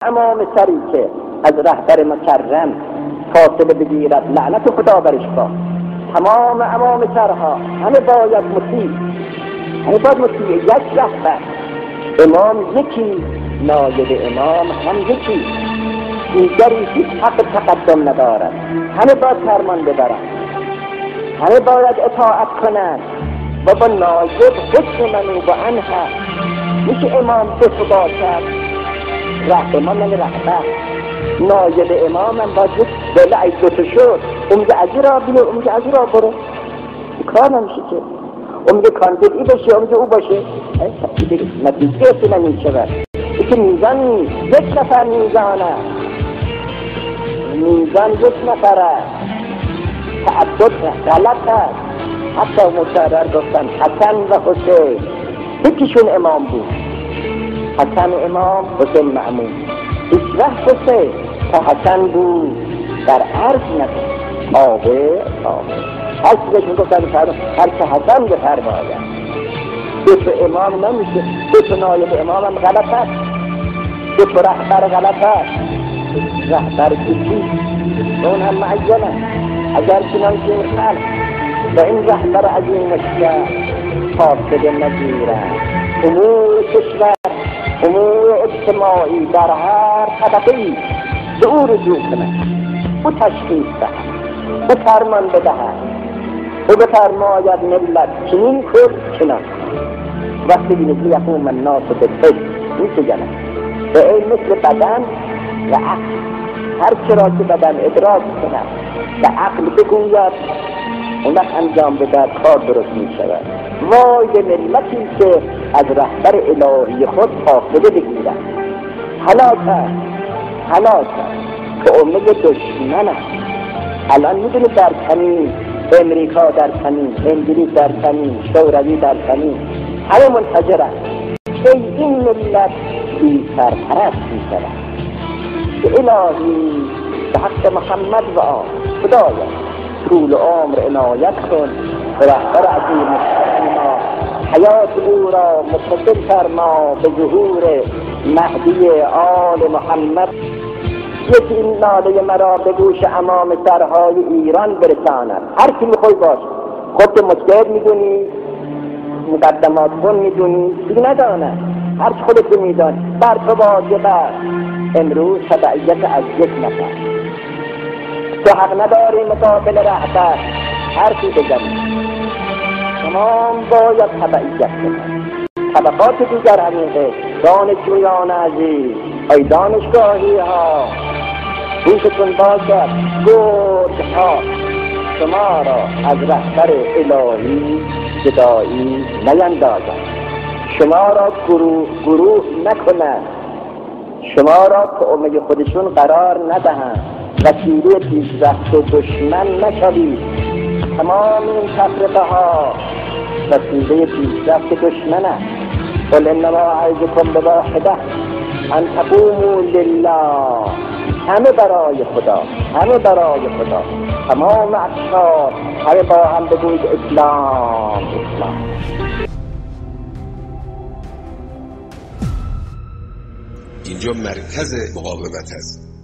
امام سری که از رهبر مکرم فاصله بگیرد لعنت خدا برش باد. تمام امام سرها همه باید مطیع، همه باید مطیع یک رهبر. امام یکی، نایب امام هم یکی، دیگری هیچ حق تقدم ندارد. همه باید فرمان ببرند، همه باید اطاعت کنند و با نایب حکم منو و عنها. میشه امام به خدا کرد، امام من رهبر، نایب امام هم باید بله ای دوتا شد، میگه ازی را بیه، میگه ازی را برو، کار نمیشه که. میگه کاندید ای باشه، میگه او باشه. نتیجه اصلا این شود که میزان نیست، یک نفر میزانه، میزان یک نفره، تعدد غلط هست. حتی مکرر گفتن حسن و حسین یکیشون امام بود، حسن امام، حسین مأمون. هیچ وقت حسین تا حسن بود در عرض نکن آقه هر چیزش میگفتن هر که حسن بفرماید. دو تا امام نمیشه، دو تا نایب امام هم غلط هست، دو تا رهبر غلط هست. رهبر کسی اون هم معینه، اگر چنان که این خلق و این رهبر عظیم اشتر فاصله نگیرند، امور کشور، امور اجتماعی در هر طبقه‌ای به او رجوع کنند، او تشخیص دهد، او فرمان بدهد، او بفرماید ملت چنین کن چنان. وقتی بینید یقوم الناس بالقسط می‌گوید به این مثل بدن و عقل، هر چرا که بدن ادراک کند و عقل بگوید اون وقت انجام بدهد، کار درست می‌شود. وای به ملتی که از رهبر الهی خود فاصله بگیرد. هلاک که امه دشمن است. الان می‌دونید در کمین امریکا، در کمین انگلیس، در کمین شوروی، در کمین همه منتظرند که این ملت بی سرپرست می‌شود. که الهی به حق محمد و آل خدایا طول عمر عنایت کن، به رهبر عظیم ما حیات او را متصل فرما به ظهور مهدی آل محمد. یکی این ناله مرا به گوش امام سرهای ایران برساند. هر کی میخوای باش، خود مجتهد میدونی، مقدمات کن میدونی، دیگه ندانه، هر چی خودت میدانی. بر تو واجب امروز تبعیت از یک نفر. تو حق نداری مقابل رهبر حرفی بزنی، تمام باید تبعیت کنند. طبقات دیگر همیشه دانشجویان عزیز، ای دانشگاهی ها، گوشتون باشد گرگ ها شما را از رهبر الهی جدایی نیندازند، شما را گروه نکنند، شما را که امه خودشون قرار ندهند، وسیله پیشرفت و دشمن نشوید. تمام این تفرقه ها وسیله پیشرفت دشمن است. قل انما اعظکم بواحده ان تقوموا لله، همه برای خدا، همه برای خدا، تمام اقشار همه با هم بگوید اسلام. اینجا مرکز مقاومت است.